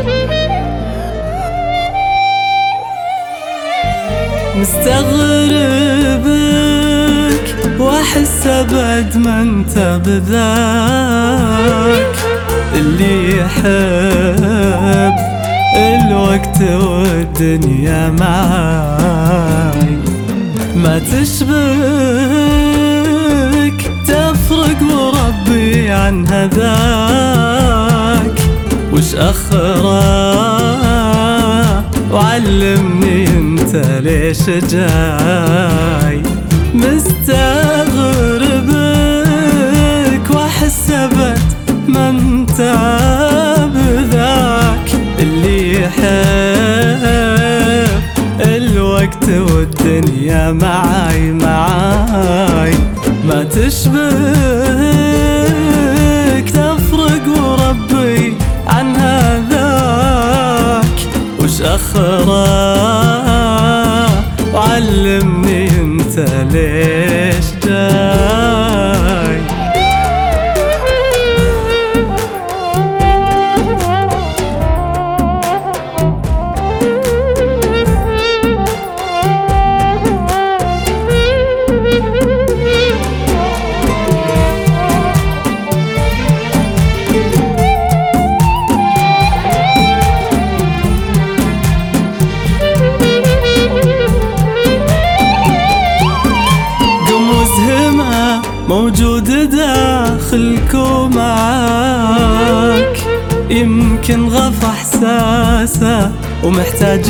مستغربك واحس ابد ما انت بذاك اللي يحب الوقت والدنيا معاي. ما تشبك تفرق وربي عن هذاك، وش أخره وعلمني انت ليش جاي. مستغربك واحس ابد ما انت بذاك اللي يحب الوقت والدنيا معاي. ما تشبك تفرق وربي عن هذاك، وش أخره وعلمني انت ليش جاي. موجود داخلك ومعاك، يمكن غف احساسه ومحتاج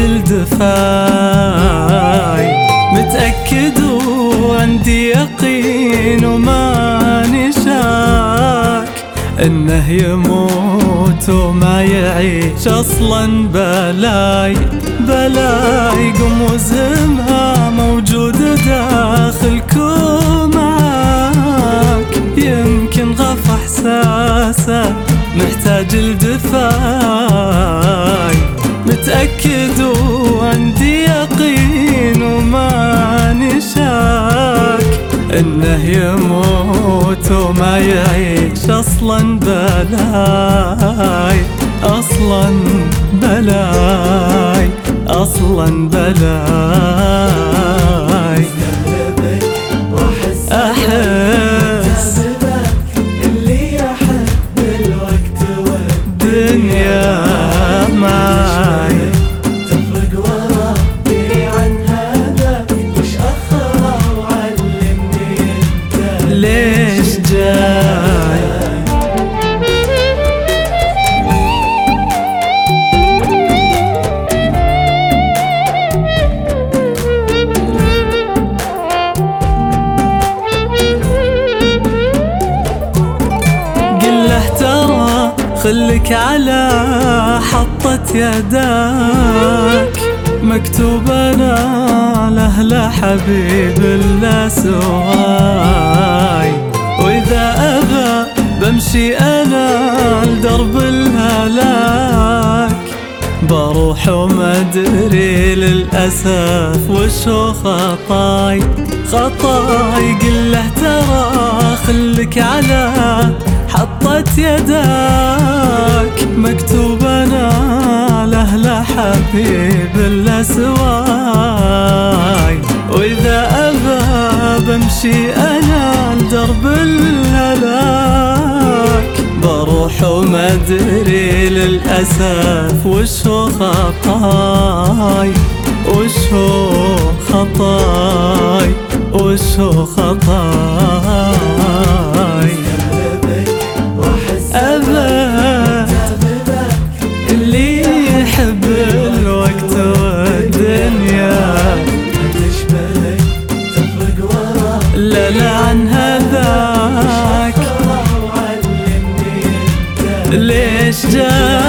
الدفاي. متأكد وعندي يقين وماني شاك انه يموت وما يعيش اصلا. بلاي قم وزمها موجود داخلك ومعاك، يمكن غف احساسه محتاج الدفاي. متأكد وعندي يقين وماني شاك انه يموت وما يعيش اصلا. بلاي اصلا بلاي. احس اللي يحب الوقت والدنيا معاي. تفرق وربي عن هذاك، وش أخره وعلمني انت ليش جاي. خلك على حطة يداك، مكتوب أنا له حبيب لا سواي. وإذا أبى بمشي أنا لدرب الهلاك، بروح وما أدري للأسف وشو خطاي. قل له ترى خلك على حطت يداك، مكتوب أنا له حبيب لا سواي. وإذا أبى بمشي أنا لدرب الهلاك، بروح وما أدري للأسف وشو خطاي. أبد اللي يحب الوقت والدنيا، تفرق وربي لا عن هذاك وعلمني انت ليش جاي.